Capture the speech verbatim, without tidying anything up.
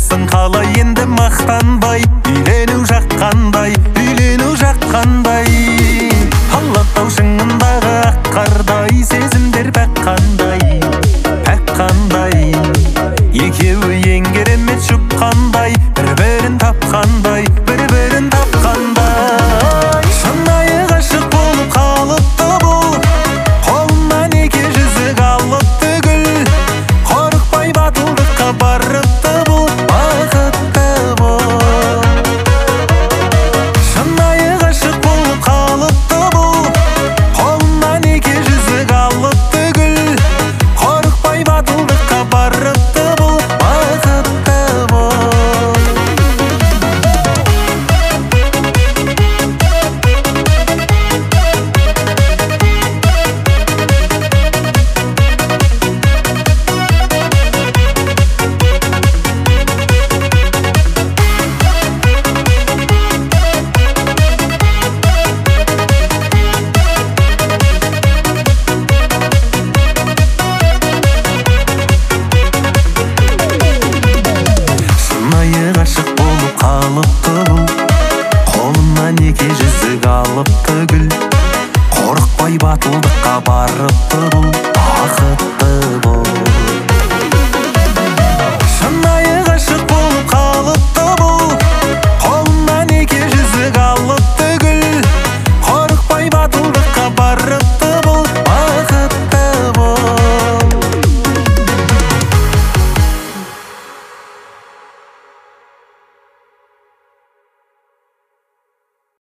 болсын қалай енді мақтанбай, үйлену жаққандай, үйлену жаққандай. Алатау шыңындағы ақ қардай, сезімдер пәк қандай, пәк қандай. Екеуі ең керемет жұп қандай, бір-бірін тапқандай, бір-бірін тапқандай. Шынайы ғашық болып қалыпты бұл, қолынан екі жүзік алыпты гүл. Қорықпай батылдыққа барыпты бұл, бақытты бол. Шынайы ғашық болып қалыпты бұл, қолынан екі жүзік алыпты гүл. Қорықпай батылдыққа барыпты бұл, бақытты бол. Шынайы ғашық болып қалыпты бұл, қолынан екі жүзік алыпты гүл. Қорықпай батылдыққа барып